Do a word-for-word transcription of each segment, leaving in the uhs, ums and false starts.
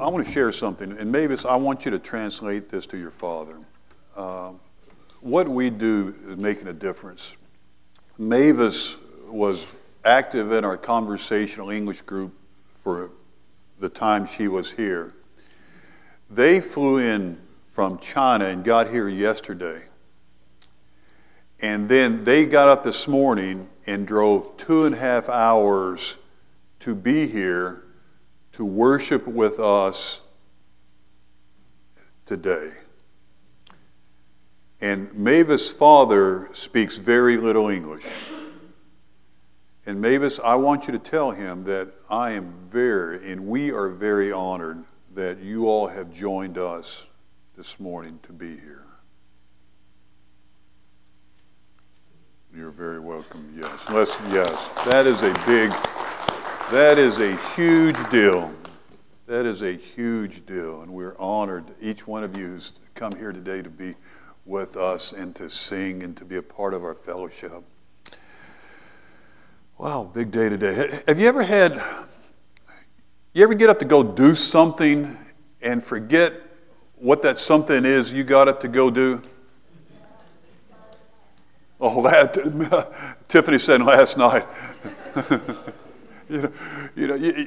I want to share something. And Mavis, I want you to translate this to your father. Uh, what we do is making a difference. Mavis was active in our conversational English group for the time she was here. They flew in from China and got here yesterday. And then they got up this morning and drove two and a half hours to be here to worship with us today. And Mavis' father speaks very little English. And Mavis, I want you to tell him that I am very, and we are very honored that you all have joined us this morning to be here. You're very welcome, yes. Let's, yes, that is a big, that is a huge deal. That is a huge deal, and we're honored, each one of you who's come here today to be with us and to sing and to be a part of our fellowship. Wow, big day today. Have you ever had, you ever get up to go do something and forget what that something is you got up to go do? Oh, that, Tiffany said last night. you know, you know, you,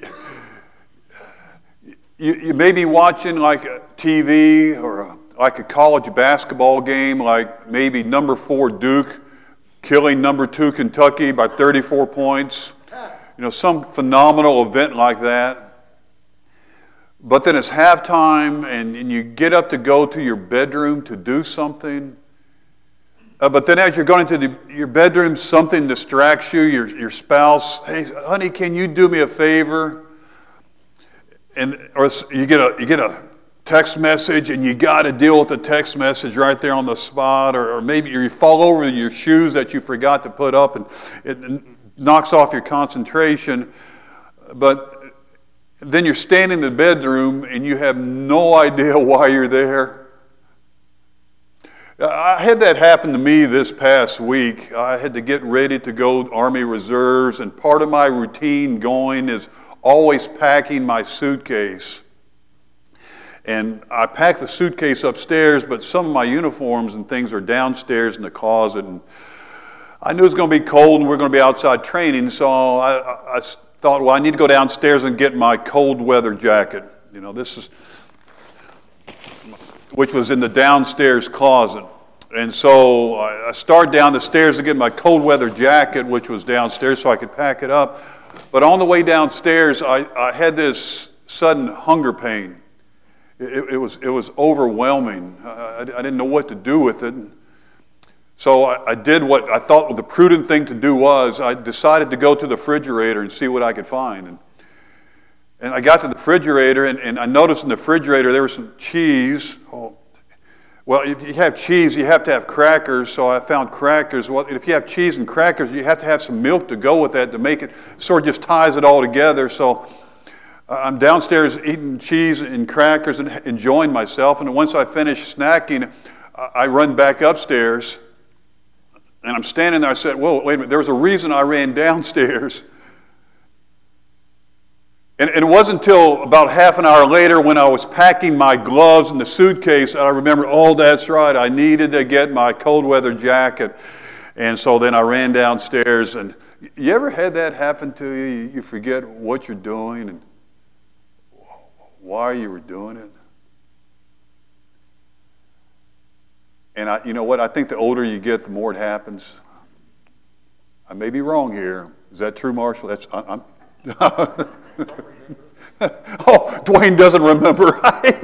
you, you may be watching like a T V or a, like a college basketball game, like maybe number four Duke killing number two Kentucky by thirty-four points. You know, some phenomenal event like that. But then it's halftime and, and you get up to go to your bedroom to do something. Uh, but then as you're going into the, your bedroom, something distracts you, your, your spouse, hey, honey, can you do me a favor? And or you get a you get a text message and you got to deal with the text message right there on the spot, or, or maybe you fall over your shoes that you forgot to put up and it knocks off your concentration. But then you're standing in the bedroom and you have no idea why you're there. I had that happen to me this past week. I had to get ready to go Army Reserves, and part of my routine going is always packing my suitcase. And I packed the suitcase upstairs, but some of my uniforms and things are downstairs in the closet. And I knew it was going to be cold and we we're going to be outside training, so I, I, I thought, well, I need to go downstairs and get my cold weather jacket. You know, this is... which was in the downstairs closet. And so I started down the stairs to get my cold weather jacket, which was downstairs, so I could pack it up. But on the way downstairs, I, I had this sudden hunger pain. It, it was it was overwhelming. I, I didn't know what to do with it. So I, I did what I thought the prudent thing to do was. I decided to go to the refrigerator and see what I could find. And, And I got to the refrigerator, and, and I noticed in the refrigerator there was some cheese. Oh, well, if you have cheese, you have to have crackers, so I found crackers. Well, if you have cheese and crackers, you have to have some milk to go with that to make it, sort of just ties it all together. So uh, I'm downstairs eating cheese and crackers and enjoying myself, and once I finish snacking, I, I run back upstairs, and I'm standing there. I said, whoa, wait a minute, there was a reason I ran downstairs. And it wasn't until about half an hour later when I was packing my gloves in the suitcase that I remembered, oh, that's right, I needed to get my cold weather jacket. And so then I ran downstairs. And you ever had that happen to you? You forget what you're doing and why you were doing it? And I, you know what? I think the older you get, the more it happens. I may be wrong here. Is that true, Marshall? That's I, I'm. Oh, Dwayne doesn't remember.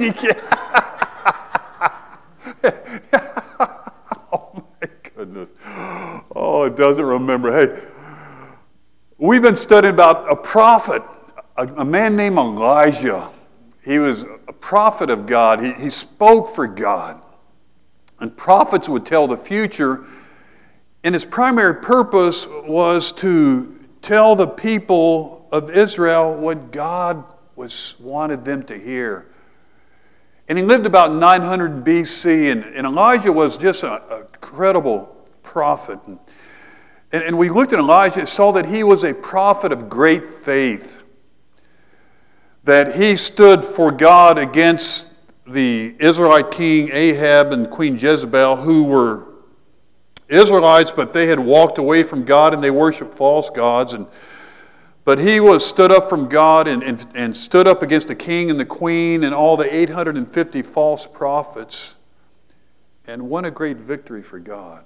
Oh my goodness. Oh, it doesn't remember. Hey, we've been studying about a prophet, a, a man named Elijah. He was a prophet of God. He, he spoke for God. And prophets would tell the future. And his primary purpose was to tell the people of Israel what God was wanted them to hear. And he lived about nine hundred B C, and, and Elijah was just an incredible prophet. And, and we looked at Elijah and saw that he was a prophet of great faith. that he stood for God against the Israelite king Ahab and Queen Jezebel, who were Israelites, but they had walked away from God and they worshiped false gods. And but he was stood up from God and, and, and stood up against the king and the queen and all the eight hundred fifty false prophets and won a great victory for God.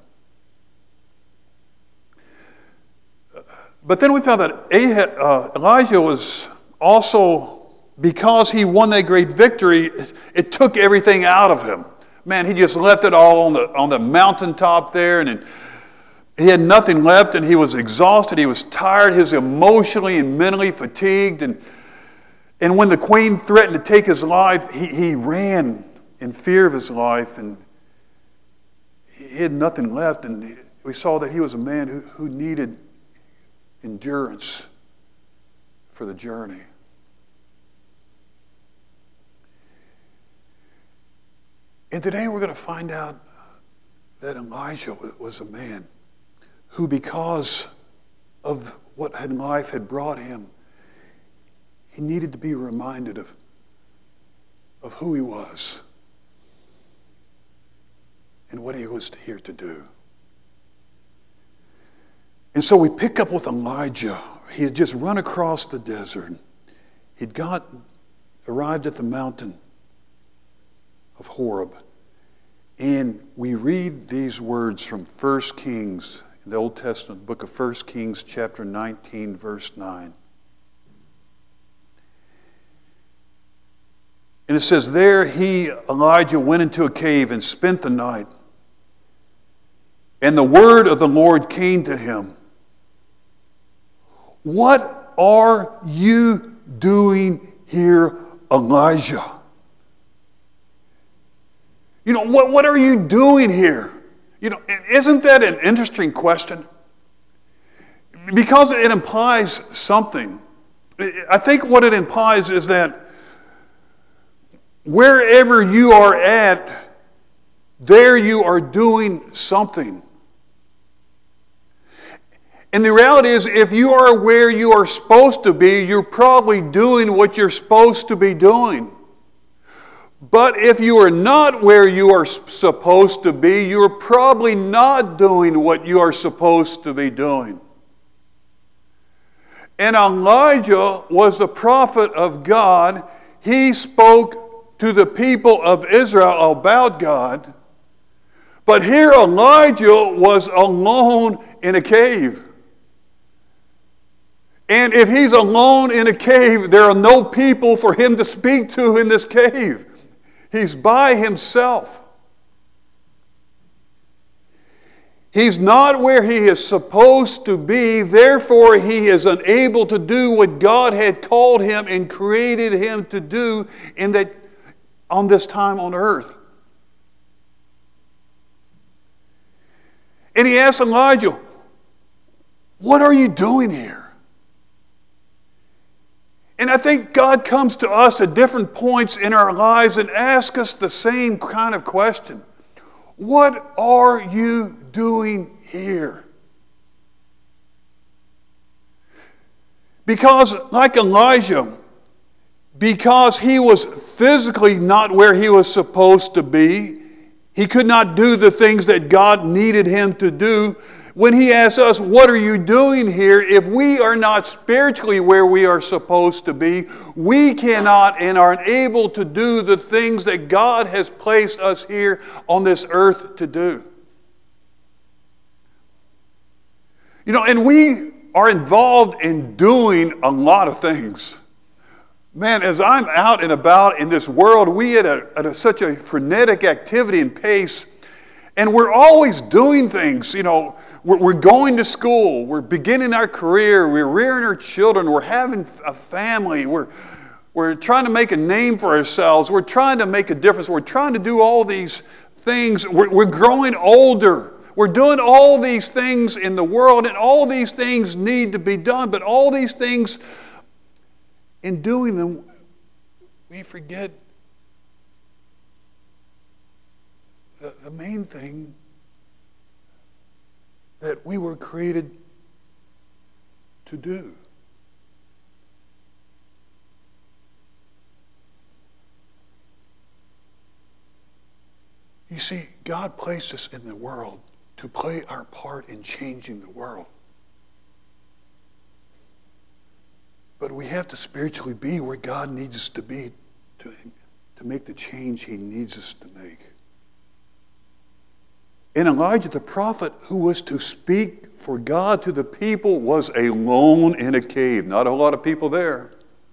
But then we found that Ahab, uh, Elijah was also, because he won that great victory, it, it took everything out of him. Man, he just left it all on the on the mountaintop there, and it, he had nothing left, and he was exhausted. He was tired. He was emotionally and mentally fatigued. And, and when the queen threatened to take his life, he, he ran in fear of his life, and he had nothing left. And we saw that he was a man who, who needed endurance for the journey. And today we're going to find out that Elijah was a man who, because of what life had brought him, he needed to be reminded of, of who he was and what he was here to do. And so we pick up with Elijah. He had just run across the desert. He'd got, arrived at the mountain of Horeb. And we read these words from First Kings, in the Old Testament book of First Kings, chapter nineteen, verse nine. And it says, there he, Elijah, went into a cave and spent the night. And the word of the Lord came to him. What are you doing here, Elijah? You know, what, what are you doing here? You know, isn't that an interesting question? Because it implies something. I think what it implies is that wherever you are at, there you are doing something. And the reality is, if you are where you are supposed to be, you're probably doing what you're supposed to be doing. But if you are not where you are supposed to be, you're probably not doing what you are supposed to be doing. And Elijah was the prophet of God. He spoke to the people of Israel about God. But here Elijah was alone in a cave. And if he's alone in a cave, there are no people for him to speak to in this cave. He's by himself. He's not where he is supposed to be, therefore he is unable to do what God had called him and created him to do in that, on this time on earth. And he asked Elijah, what are you doing here? And I think God comes to us at different points in our lives and asks us the same kind of question. What are you doing here? Because, like Elijah, because he was physically not where he was supposed to be, he could not do the things that God needed him to do. When he asks us, what are you doing here? If we are not spiritually where we are supposed to be, we cannot and are unable to do the things that God has placed us here on this earth to do. You know, and we are involved in doing a lot of things. Man, as I'm out and about in this world, we at, a, at a, such a frenetic activity and pace, and we're always doing things, you know. We're going to school. We're beginning our career. We're rearing our children. We're having a family. We're, we're trying to make a name for ourselves. We're trying to make a difference. We're trying to do all these things. We're, we're growing older. We're doing all these things in the world, and all these things need to be done. But all these things, in doing them, we forget the, the main thing that we were created to do. You see, God placed us in the world to play our part in changing the world. But we have to spiritually be where God needs us to be to, to make the change he needs us to make. And Elijah the prophet, who was to speak for God to the people, was alone in a cave. Not a lot of people there.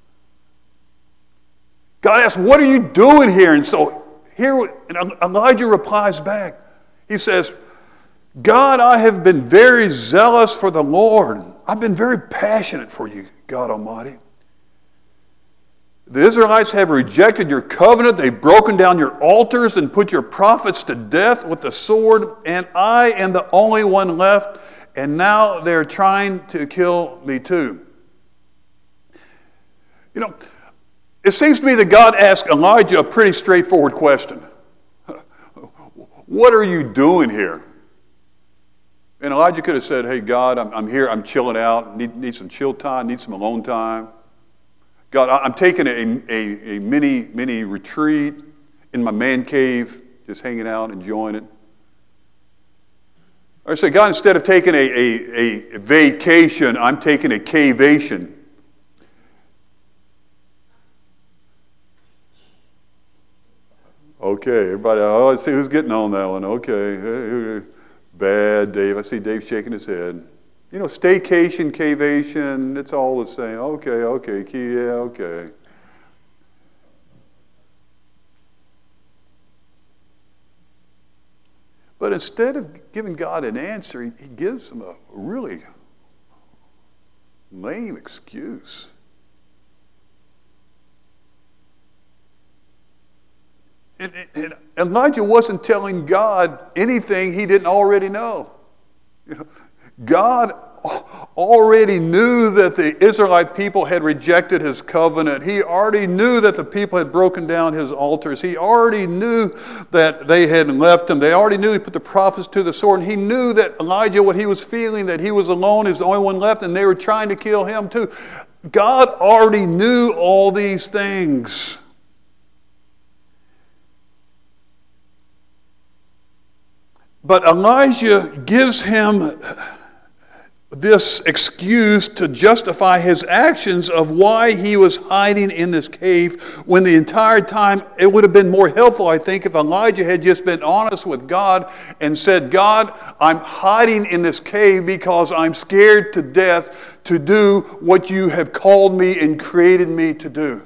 God asked, what are you doing here? And so here and Elijah replies back. He says, God, I have been very zealous for the Lord. I've been very passionate for you, God Almighty. The Israelites have rejected your covenant. They've broken down your altars and put your prophets to death with the sword. And I am the only one left. And now they're trying to kill me too. You know, it seems to me that God asked Elijah a pretty straightforward question. What are you doing here? And Elijah could have said, hey, God, I'm, I'm here, I'm chilling out, need, need some chill time, need some alone time. God, I'm taking a, a, a mini, mini retreat in my man cave, just hanging out, enjoying it. Or say, God, instead of taking a, a, a vacation, I'm taking a cavation. Okay, everybody, oh, let's see who's getting on that one. Okay. Bad, Dave. I see Dave shaking his head. You know, staycation, cavation, it's all the same. Okay, okay, yeah, okay. But instead of giving God an answer, he, he gives him a really lame excuse. And, and Elijah wasn't telling God anything he didn't already know. You know, God already knew that the Israelite people had rejected his covenant. He already knew that the people had broken down his altars. He already knew that they had left him. They already knew he put the prophets to the sword. And he knew that Elijah, what he was feeling, that he was alone, is the only one left, and they were trying to kill him too. God already knew all these things. But Elijah gives him this excuse to justify his actions of why he was hiding in this cave, when the entire time it would have been more helpful, I think, if Elijah had just been honest with God and said, God, I'm hiding in this cave because I'm scared to death to do what you have called me and created me to do.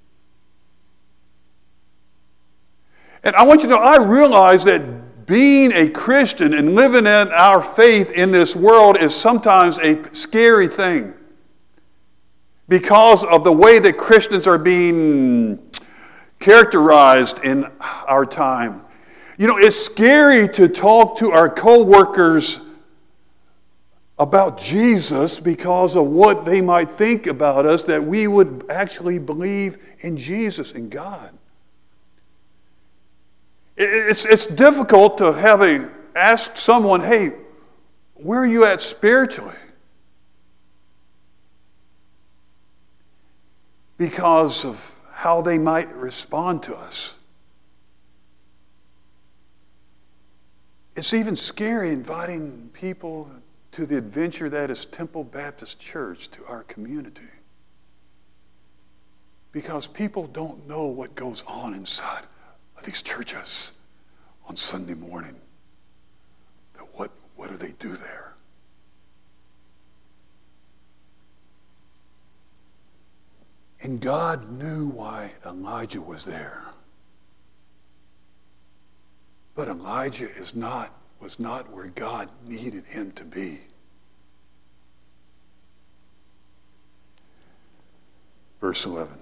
And I want you to know, I realize that being a Christian and living in our faith in this world is sometimes a scary thing because of the way that Christians are being characterized in our time. You know, it's scary to talk to our co-workers about Jesus because of what they might think about us, that we would actually believe in Jesus and God. It's, it's difficult to have a, ask someone, hey, where are you at spiritually? Because of how they might respond to us. It's even scary inviting people to the adventure that is Temple Baptist Church, to our community. Because people don't know what goes on inside these churches on Sunday morning. That what, what do they do there? And God knew why Elijah was there. But Elijah is not, was not where God needed him to be. Verse eleven.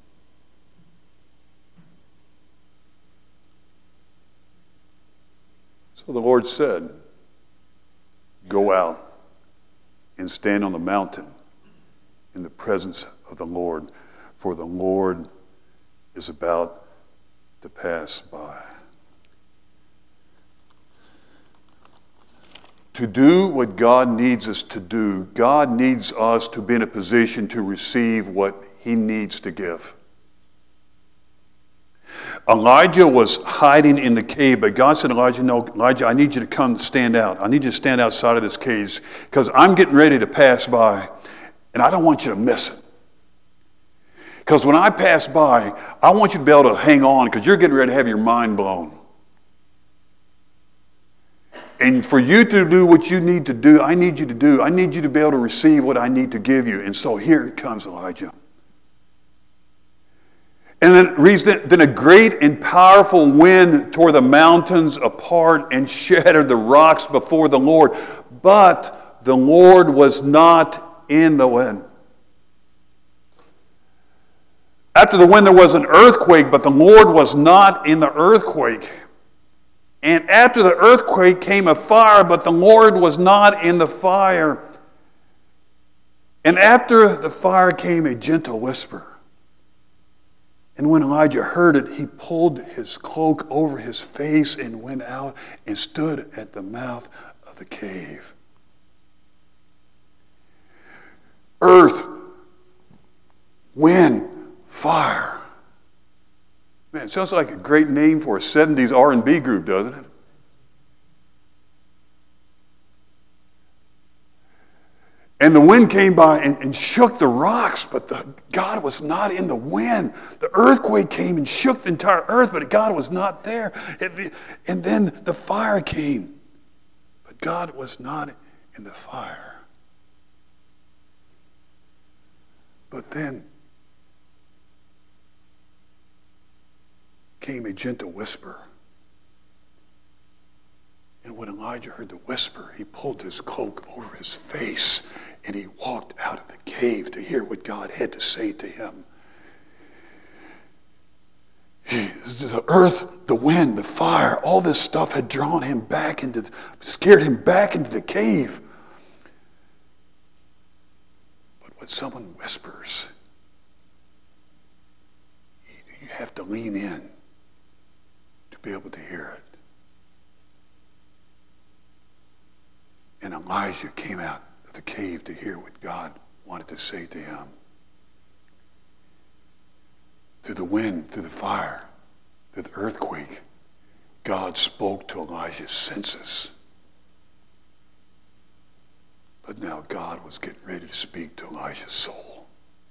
So the Lord said, go out and stand on the mountain in the presence of the Lord, for the Lord is about to pass by. To do what God needs us to do, God needs us to be in a position to receive what he needs to give. Elijah was hiding in the cave, but God said, Elijah, no, Elijah, I need you to come stand out. I need you to stand outside of this cave because I'm getting ready to pass by, and I don't want you to miss it. Because when I pass by, I want you to be able to hang on because you're getting ready to have your mind blown. And for you to do what you need to do, I need you to do, I need you to be able to receive what I need to give you. And so here it comes, Elijah. And then, then a great and powerful wind tore the mountains apart and shattered the rocks before the Lord. But the Lord was not in the wind. After the wind there was an earthquake, but the Lord was not in the earthquake. And after the earthquake came a fire, but the Lord was not in the fire. And after the fire came a gentle whisper. And when Elijah heard it, he pulled his cloak over his face and went out and stood at the mouth of the cave. Earth, wind, fire. Man, it sounds like a great name for a seventies R and B group, doesn't it? And the wind came by and, and shook the rocks, but the, God was not in the wind. The earthquake came and shook the entire earth, but God was not there. It, and then the fire came, but God was not in the fire. But then came a gentle whisper. And when Elijah heard the whisper, he pulled his cloak over his face and he walked out of the cave to hear what God had to say to him. He, the earth, the wind, the fire, all this stuff had drawn him back into, scared him back into the cave. But when someone whispers, you have to lean in to be able to hear it. And Elijah came out of the cave to hear what God wanted to say to him. Through the wind, through the fire, through the earthquake, God spoke to Elijah's senses. But now God was getting ready to speak to Elijah's soul.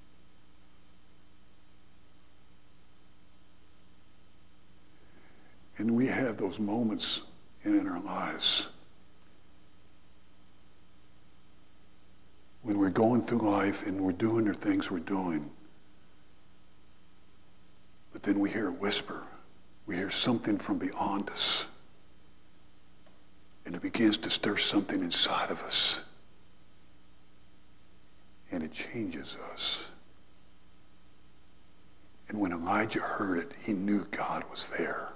And we have those moments in, in our lives when we're going through life and we're doing the things we're doing, but then we hear a whisper. We hear something from beyond us. And it begins to stir something inside of us. And it changes us. And when Elijah heard it, he knew God was there.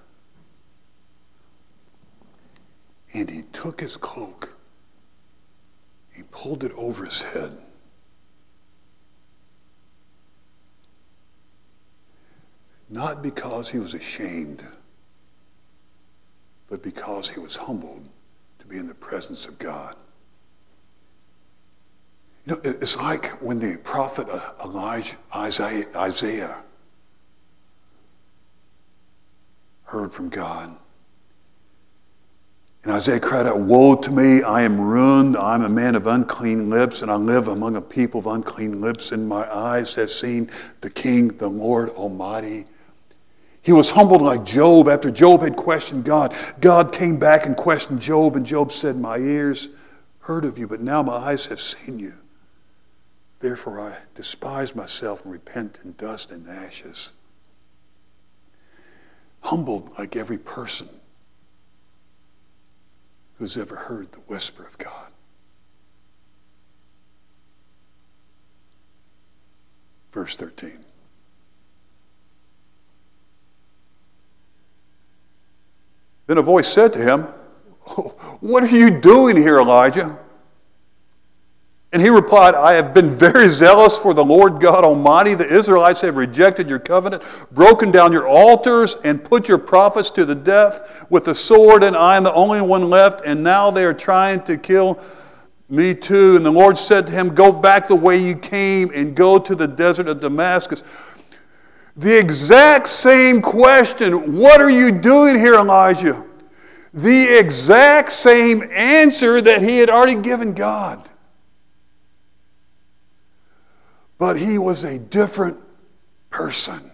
And he took his cloak. He pulled it over his head. Not because he was ashamed, but because he was humbled to be in the presence of God. You know, it's like when the prophet Elijah, Isaiah, Isaiah heard from God. And Isaiah cried out, "Woe to me, I am ruined, I'm a man of unclean lips, and I live among a people of unclean lips, and my eyes have seen the King, the Lord Almighty." He was humbled like Job. After Job had questioned God, God came back and questioned Job, and Job said, "My ears heard of you, but now my eyes have seen you. Therefore I despise myself and repent in dust and ashes." Humbled like every person who's ever heard the whisper of God. Verse thirteen. Then a voice said to him, "What are you doing here, Elijah?" And he replied, "I have been very zealous for the Lord God Almighty. The Israelites have rejected your covenant, broken down your altars, and put your prophets to the death with the sword, and I am the only one left, and now they are trying to kill me too." And the Lord said to him, "Go back the way you came and go to the desert of Damascus. The exact same question, what are you doing here, Elijah? The exact same answer that he had already given God. But he was a different person.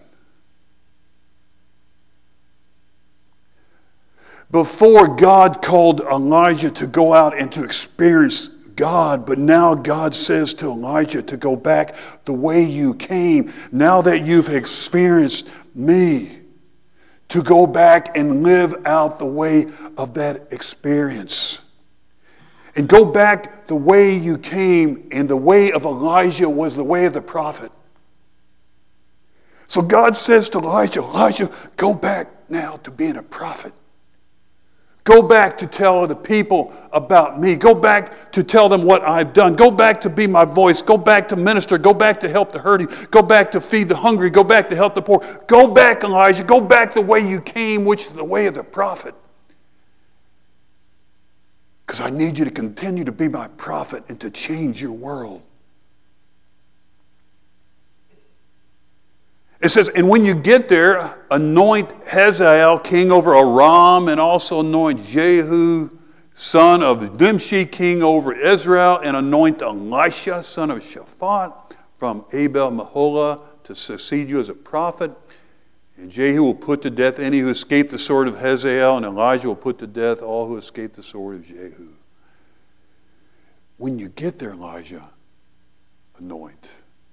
Before, God called Elijah to go out and to experience God, but now God says to Elijah to go back the way you came. Now that you've experienced me, to go back and live out the way of that experience. And go back the way you came, and the way of Elijah was the way of the prophet. So God says to Elijah, Elijah, go back now to being a prophet. Go back to tell the people about me. Go back to tell them what I've done. Go back to be my voice. Go back to minister. Go back to help the hurting. Go back to feed the hungry. Go back to help the poor. Go back, Elijah. Go back the way you came, which is the way of the prophet. Because I need you to continue to be my prophet and to change your world. It says, and when you get there, anoint Hazael, king over Aram, and also anoint Jehu, son of Nimshi, king over Israel, and anoint Elisha, son of Shaphat, from Abel Meholah, to succeed you as a prophet. And Jehu will put to death any who escaped the sword of Hazael, and Elijah will put to death all who escaped the sword of Jehu. When you get there, Elijah, anoint.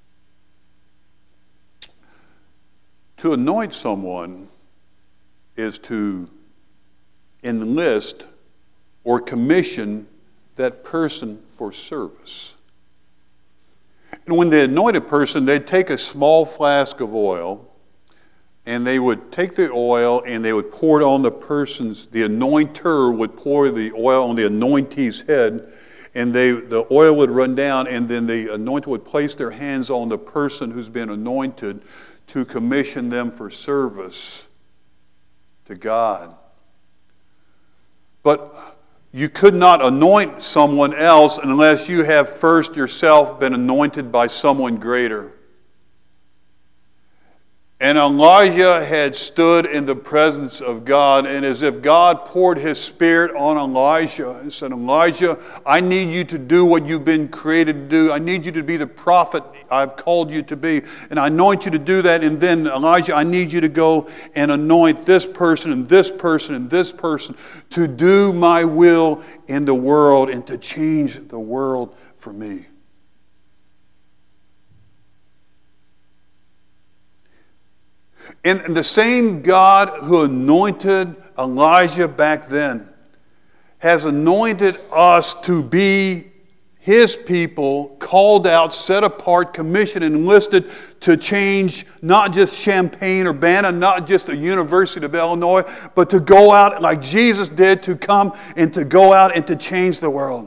To anoint someone is to enlist or commission that person for service. And when they anoint a person, they'd take a small flask of oil, and they would take the oil and they would pour it on the person's, the anointer would pour the oil on the anointee's head, and they the oil would run down, and then the anointer would place their hands on the person who's been anointed to commission them for service to God. But you could not anoint someone else unless you have first yourself been anointed by someone greater. And Elijah had stood in the presence of God, and as if God poured his spirit on Elijah and said, Elijah, I need you to do what you've been created to do. I need you to be the prophet I've called you to be. And I anoint you to do that. And then, Elijah, I need you to go and anoint this person and this person and this person to do my will in the world and to change the world for me. And the same God who anointed Elijah back then has anointed us to be his people, called out, set apart, commissioned, and enlisted to change not just Champaign-Urbana, not just the University of Illinois, but to go out like Jesus did, to come and to go out and to change the world.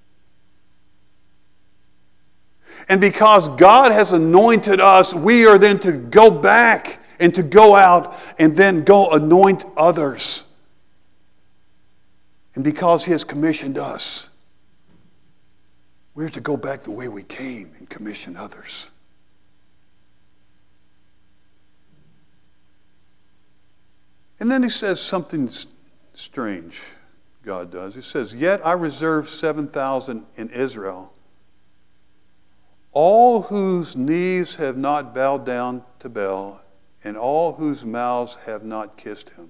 And because God has anointed us, we are then to go back and to go out and then go anoint others. And because he has commissioned us, we're to go back the way we came and commission others. And then he says something strange, God does. He says, yet I reserve seven thousand in Israel, all whose knees have not bowed down to Baal, and all whose mouths have not kissed him.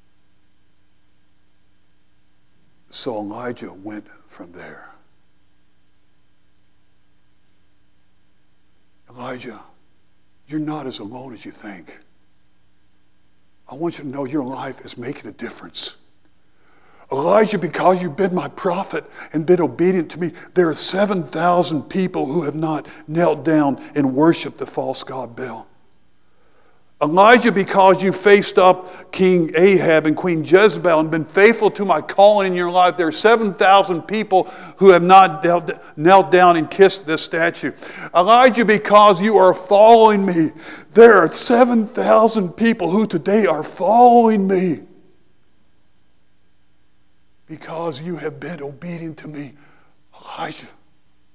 So Elijah went from there. Elijah, you're not as alone as you think. I want you to know your life is making a difference. Elijah, because you've been my prophet and been obedient to me, there are seven thousand people who have not knelt down and worshiped the false god Baal. Elijah, because you faced up King Ahab and Queen Jezebel and been faithful to my calling in your life, there are seven thousand people who have not knelt down and kissed this statue. Elijah, because you are following me, there are seven thousand people who today are following me because you have been obedient to me. Elijah,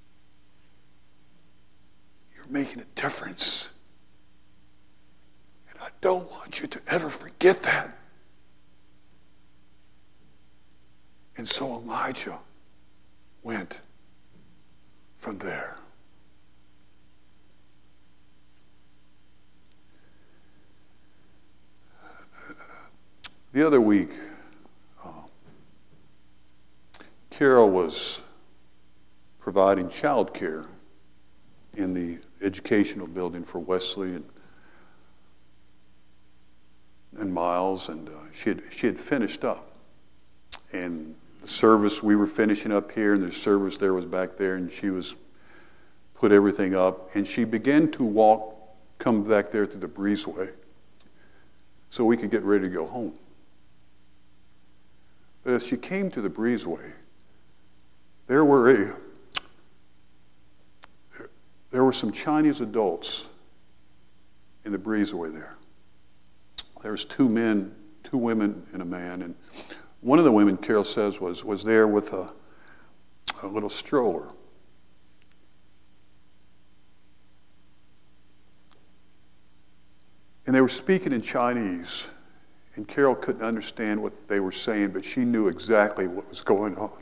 you're making a difference. I don't want you to ever forget that. And so Elijah went from there. The other week, uh, Carol was providing child care in the educational building for Wesley and, and Miles, and uh, she had she had finished up. And the service, we were finishing up here, and the service there was back there, and she was put everything up, and she began to walk, come back there to the breezeway so we could get ready to go home. But as she came to the breezeway, there were a there were some Chinese adults in the breezeway there. There was two men, two women, and a man, and one of the women, Carol says, was was there with a, a little stroller. And they were speaking in Chinese, and Carol couldn't understand what they were saying, but she knew exactly what was going on.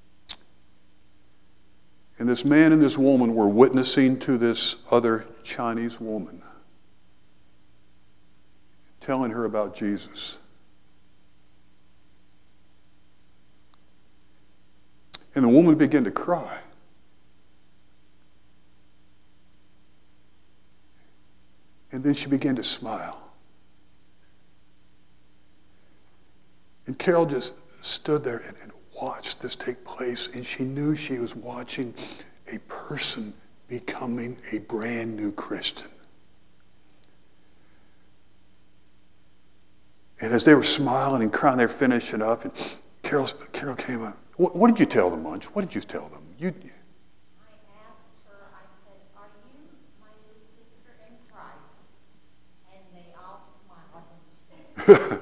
And this man and this woman were witnessing to this other Chinese woman, telling her about Jesus. And the woman began to cry. And then she began to smile. And Carol just stood there and, and watched this take place, and she knew she was watching a person becoming a brand new Christian. And as they were smiling and crying, they were finishing up, and Carol, Carol came up. What, what did you tell them, Munch? What did you tell them? You, I asked her, I said, are you my new sister in Christ? And they all smiled.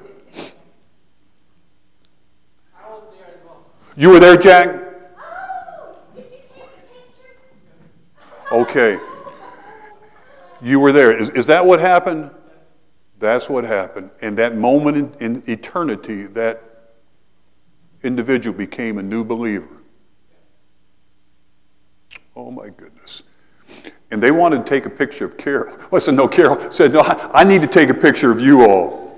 I was there as well. you were there, Jack? Oh, did you take a picture? Okay. You were there. Is, is that what happened? That's what happened. And that moment in, in eternity, that individual became a new believer. Oh my goodness. And they wanted to take a picture of Carol. I said, no, Carol said, no, I, I need to take a picture of you all.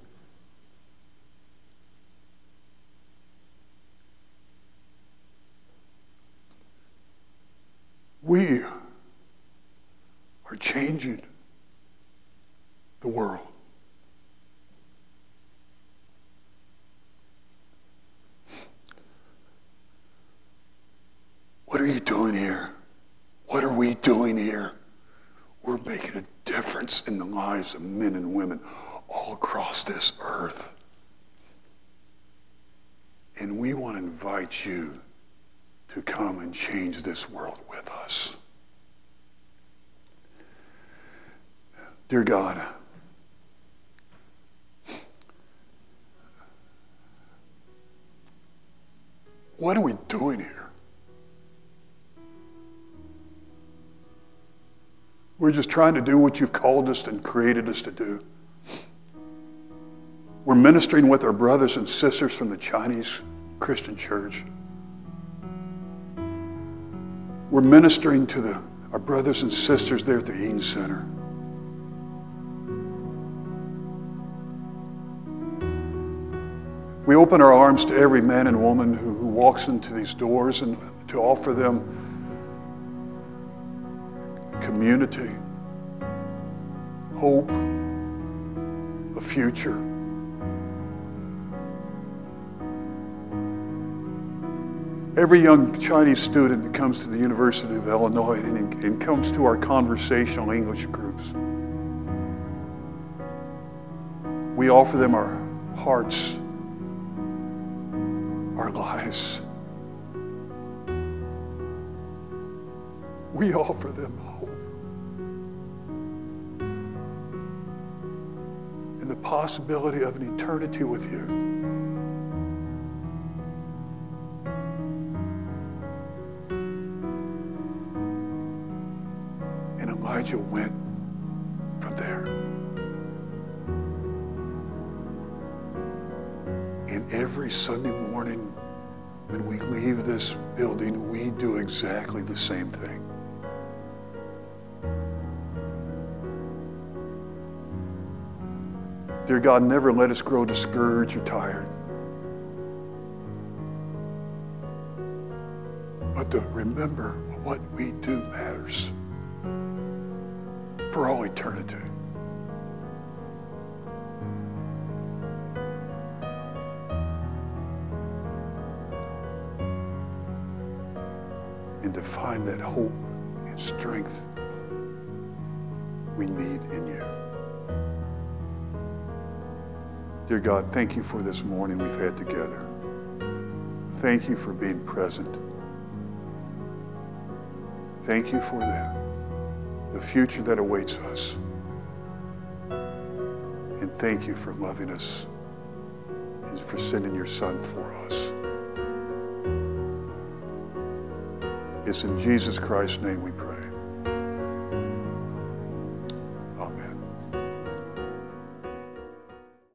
We are changing the world. What are you doing here? What are we doing here? We're making a difference in the lives of men and women all across this earth. And we want to invite you to come and change this world with us. Dear God, what are we doing here? We're just trying to do what you've called us and created us to do. We're ministering with our brothers and sisters from the Chinese Christian church. We're ministering to the, our brothers and sisters there at the Eden Center. We open our arms to every man and woman who, who walks into these doors, and to offer them community, hope, a future. Every young Chinese student that comes to the University of Illinois and, and comes to our conversational English groups, we offer them our hearts, our lives. We offer them hope and the possibility of an eternity with you. And Elijah went from there. And every Sunday morning when we leave this building, we do exactly the same thing. Dear God, never let us grow discouraged or tired. But to remember what we do matters for all eternity. And to find that hope and strength we need in you. Dear God, thank you for this morning we've had together. Thank you for being present. Thank you for that, the future that awaits us. And thank you for loving us and for sending your Son for us. It's in Jesus Christ's name we pray.